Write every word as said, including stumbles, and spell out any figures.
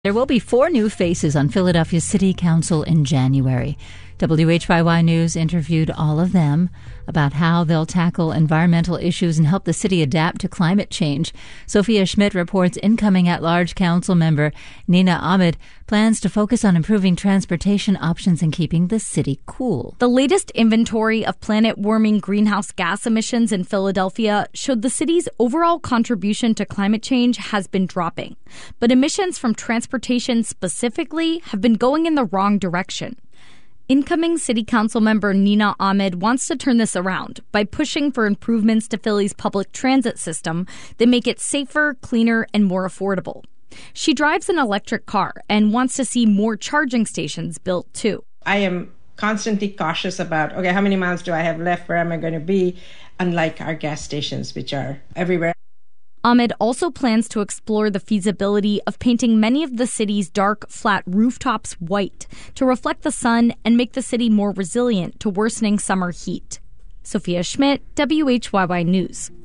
There will be four new faces on Philadelphia City Council in January. W H Y Y News interviewed all of them about how they'll tackle environmental issues and help the city adapt to climate change. Sophia Schmidt reports incoming at-large council member Nina Ahmed plans to focus on improving transportation options and keeping the city cool. The latest inventory of planet-warming greenhouse gas emissions in Philadelphia showed the city's overall contribution to climate change has been dropping, but emissions from transportation specifically have been going in the wrong direction. Incoming City Council member Nina Ahmed wants to turn this around by pushing for improvements to Philly's public transit system that make it safer, cleaner, and more affordable. She drives an electric car and wants to see more charging stations built, too. I am constantly cautious about, okay, how many miles do I have left? Where am I going to be? Unlike our gas stations, which are everywhere. Ahmed also plans to explore the feasibility of painting many of the city's dark, flat rooftops white to reflect the sun and make the city more resilient to worsening summer heat. Sophia Schmidt, W H Y Y News.